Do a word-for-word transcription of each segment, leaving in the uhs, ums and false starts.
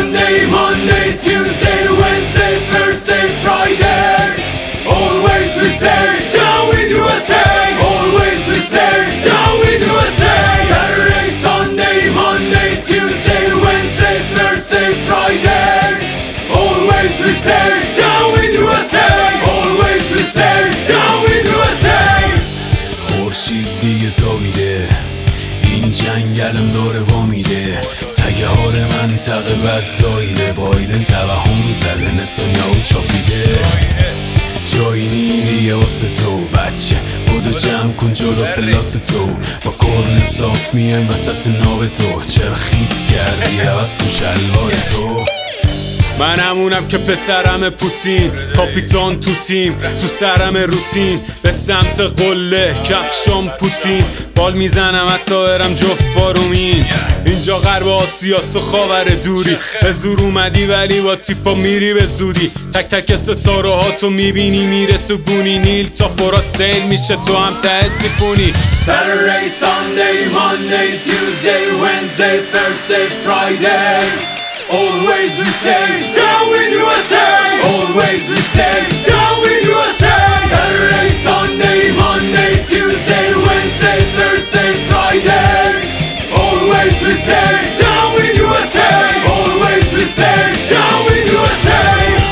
Sunday, Monday, Tuesday, Wednesday, Thursday, Friday. Always we say, down with U S A. Always we say, down with U S A. Saturday, Sunday, Monday, Tuesday, Wednesday, Thursday, Friday. Always we say, down with U S A. Always we say, down with U S A. خورشید دیگه تابیده، این جنگلم داره وامیده، سگه ها رو منطقه بد زاییده، بایدن توهم زده، نتانیاهو چاپیده. جایی نی دیگه واسه تو بچه، بودو جمع کن جلو پلاس تو، با کرن صاف میایم وسط ناو تو. چرا خیس کردی عوض کن شلوار تو؟ من همونم که پسرم پوتین، کاپیتان تو تیم، تو سرم روتین، به سمت قله کفشام پوتین، بال میزنم حتی برم جفت فارومین. اینجا غرب آسیاس و خاور دوری، به زور اومدی ولی با تیپا میری به زودی. تک تک ستاره ها تو میبینی میره تو گونی، نیل تا فرات سیل میشه تو هم ته سیفونی. Saturday, Sunday, Monday, Tuesday, Wednesday, Thursday, Friday. Always we say, down with U S A. Always we say, down with U S A. Saturday, Sunday, Monday, Tuesday, Wednesday, Thursday, Friday. Always we say, down with U S A. Always we say, down with U S A.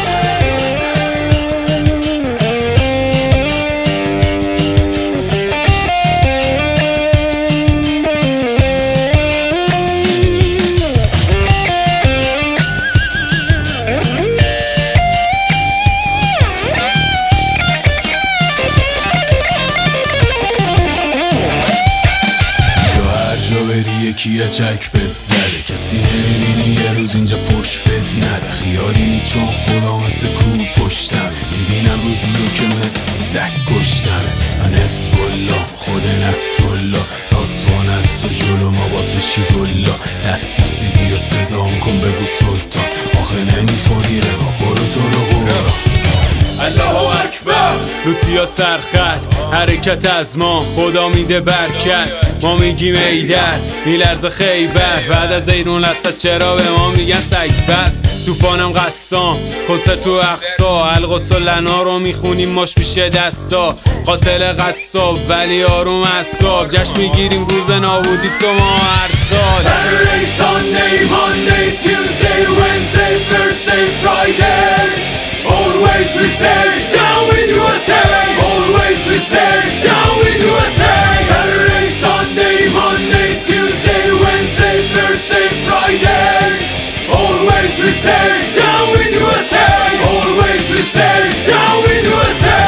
یکی چک بد زده، کسی نمیبینی یه روز اینجا فش بد نده. خیالی نی چون خدا مثل کو پشتم، میبینم روزی رو که مثل سک کشتمه. من حزب‌الله خود نصرالله، راسوان از تو جلو ما باز بشی گلا. دست بوسی بیا صدام کن بگو سلطان، آخه نمیخوری رقا برو تو رو قرآن. الله اکبر. لوتیا سرخط حرکت از ما، خدا میده برکت. ما میگیم ایدر میلرز خیبر، بعد از ایرون لسد چرا به ما میگن سگ بس. توفانم قسام خلصه تو اقصا، القدس و لنا رو میخونیم ماش میشه دستا. قاتل قصاب ولی آروم اصاب، جشن میگیریم روز نابودی تو ما هر سال. Saturday, Sunday, Monday, Tuesday, Wednesday, Thursday, Friday. Always we say, down with U S A. Always we say, down with U S A. Saturday, Sunday, Monday, Tuesday, Wednesday, Thursday, Friday. Always we say, down with U S A. Always we say, down with U S A.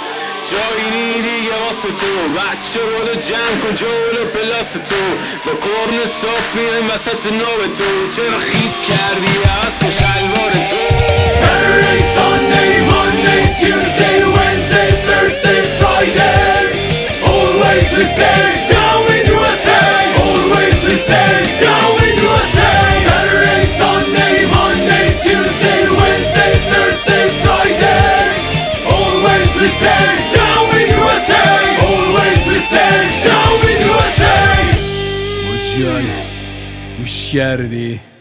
جایی نی دیگه واسه تو بچه، بودو جمع کن جلو پلاس تو، با کرنت صاف میایم وسط ناو تو. چرا خیس کردی عوض کن شلوار تو؟ Saturday, Sunday, Monday, Tuesday, Wednesday, Thursday, Friday. Always we say, down with U S A. Always we say, down with U S A. Saturday, Sunday, Monday, Tuesday, Wednesday, Thursday, Friday. Always we say, down with U S A. Always we say, down with U S A. مجال گوش کردی؟